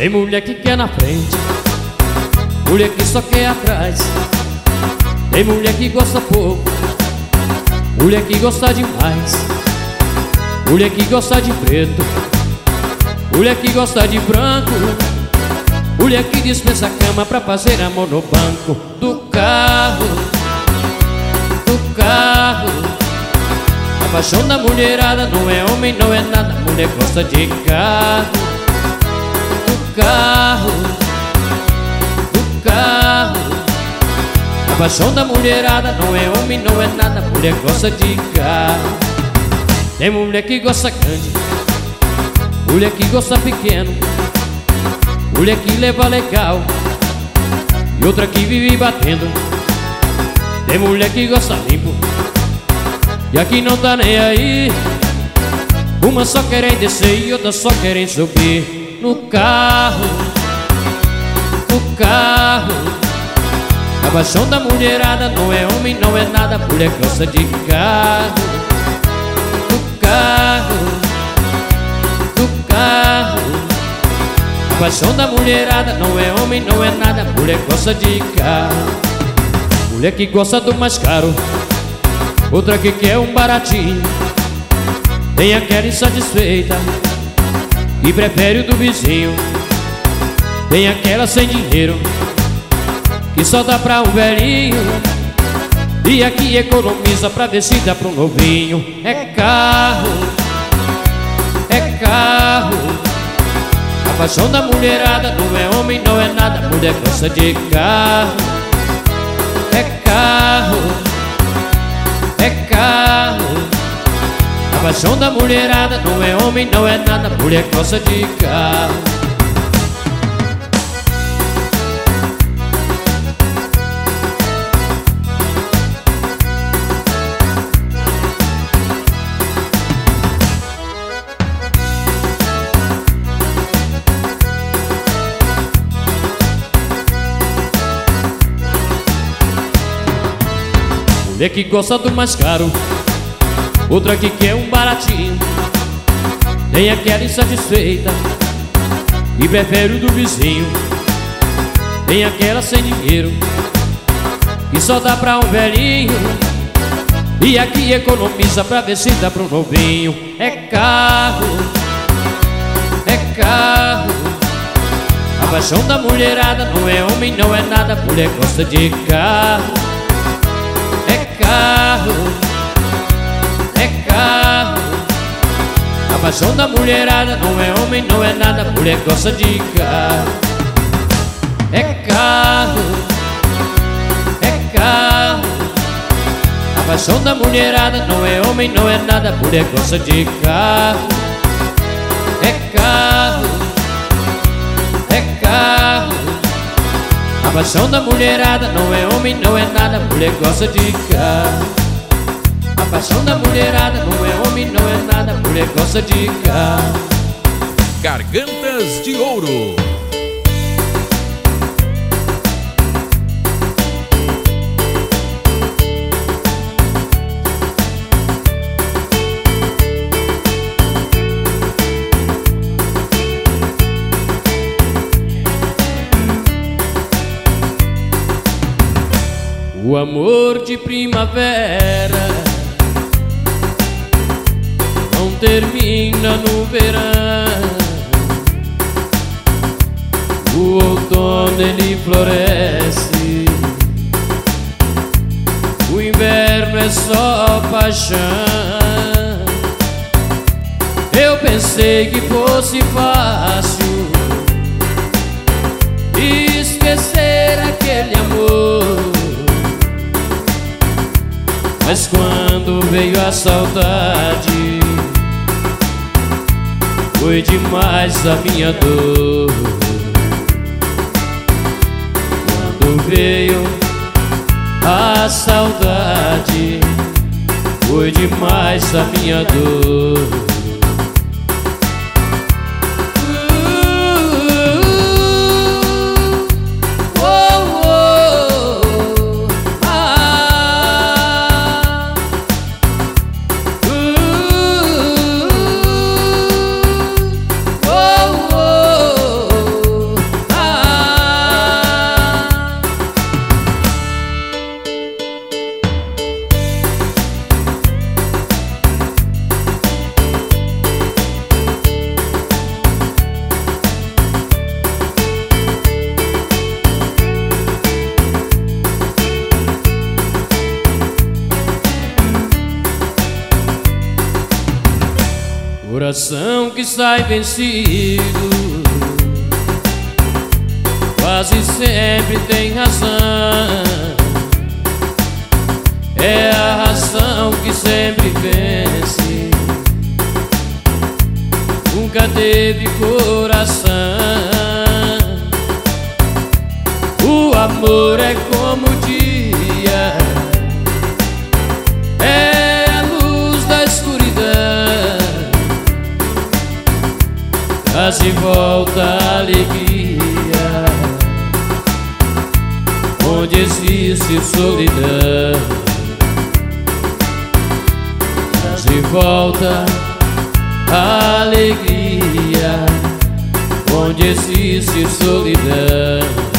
Tem mulher que quer na frente, mulher que só quer atrás. Tem mulher que gosta pouco, mulher que gosta demais. Mulher que gosta de preto, mulher que gosta de branco. Mulher que dispensa a cama pra fazer amor no banco do carro. Do carro. A paixão da mulherada não é homem, não é nada. Mulher gosta de carro. Do carro. Do carro. A paixão da mulherada não é homem, não é nada. Mulher gosta de carro. Tem mulher que gosta grande, mulher que gosta pequeno. Mulher que leva legal e outra que vive batendo. Tem mulher que gosta limpo e a que não tá nem aí. Uma só querem descer e outra só querem subir no carro. No carro. A paixão da mulherada não é homem, não é nada. Mulher gosta de carro. Do carro. Do carro. A paixão da mulherada não é homem, não é nada. Mulher gosta de carro. Mulher que gosta do mais caro, outra que quer um baratinho. Tem aquela insatisfeita que prefere o do vizinho. Tem aquela sem dinheiro que só dá pra um velhinho. E a que economiza pra ver se dá pra um novinho. É carro, é carro. A paixão da mulherada não é homem, não é nada. Mulher gosta de carro. É carro, é carro. A paixão da mulherada não é homem, não é nada. Mulher gosta de carro. Mulher que gosta do mais caro, outra que quer um baratinho. Tem aquela insatisfeita e prefere o do vizinho. Tem aquela sem dinheiro que só dá pra um velhinho. E a que economiza pra ver se dá pra um novinho. É carro, é carro. A paixão da mulherada não é homem, não é nada. Mulher gosta de carro. Carro, é carro. A paixão da mulherada não é homem, não é nada. Mulher gosta de carro. É carro, é carro. A paixão da mulherada não é homem, não é nada. Mulher gosta de carro. É carro, é carro. A paixão da mulherada não é homem, não é nada. Mulher gosta de carro. A paixão da mulherada não é homem, não é nada. Mulher gosta de carro. Gargantas de Ouro. O amor de primavera não termina no verão. O outono ele floresce, o inverno é só paixão. Eu pensei que fosse fácil esquecer aquele amor, mas quando veio a saudade, foi demais a minha dor. Quando veio a saudade, foi demais a minha dor. Coração que sai vencido quase sempre tem razão. É a razão que sempre vence. Nunca teve coração. O amor é como o dia, é a luz da escuridão, traz de volta a alegria onde existe solidão. Traz de volta a alegria onde existe solidão.